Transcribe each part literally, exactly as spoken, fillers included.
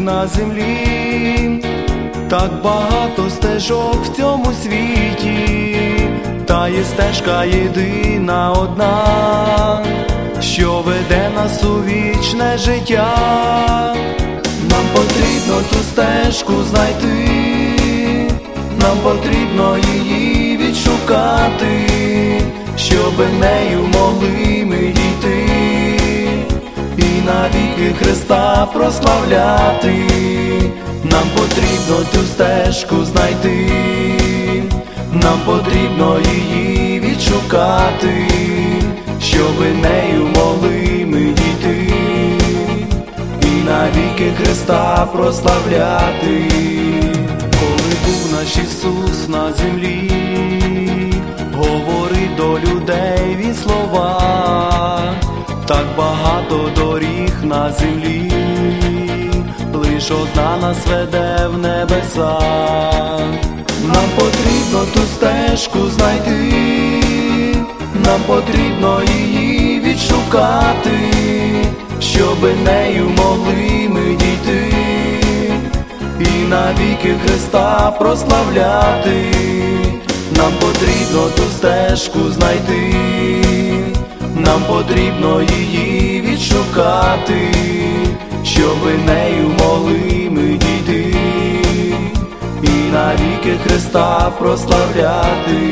на землі, так багато стежок в цьому світі, та є стежка єдина одна, що веде нас у вічне життя. Нам потрібно цю стежку знайти, нам потрібно її відшукати, щоби нею могли ми дійти і навіки Христа прославляти. Нам потрібно цю стежку знайти, нам потрібно її відшукати, щоби нею могли ми дійти і навіки Христа прославляти. Коли був наш Ісус на землі, говорить до людей Він слова, так багато доріг на землі, лиш одна нас веде в небеса. Нам потрібно ту стежку знайти, нам потрібно її відшукати, щоби нею могли ми дійти і навіки Христа прославляти. Нам потрібно ту стежку знайти, нам потрібно її відшукати, щоби нею могли ми дійти і навіки Христа прославляти.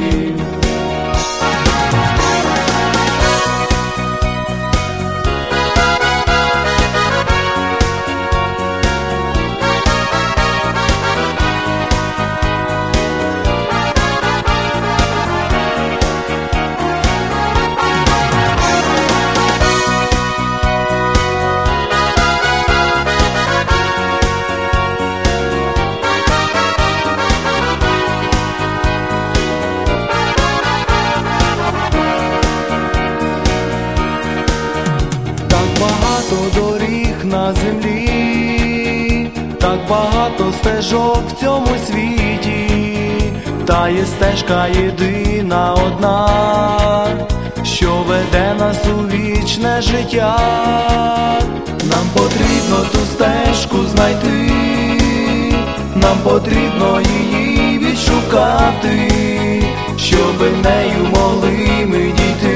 Багато доріг на землі, так багато стежок в цьому світі, та є стежка єдина одна, що веде нас у вічне життя. Нам потрібно ту стежку знайти, нам потрібно її відшукати, щоби нею могли ми дійти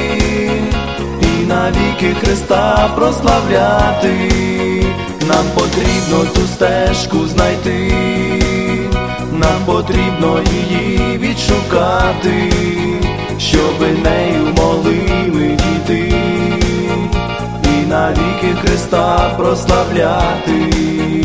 навіки Христа прославляти. Нам потрібно ту стежку знайти, нам потрібно її відшукати, щоби нею могли ми дійти і навіки Христа прославляти.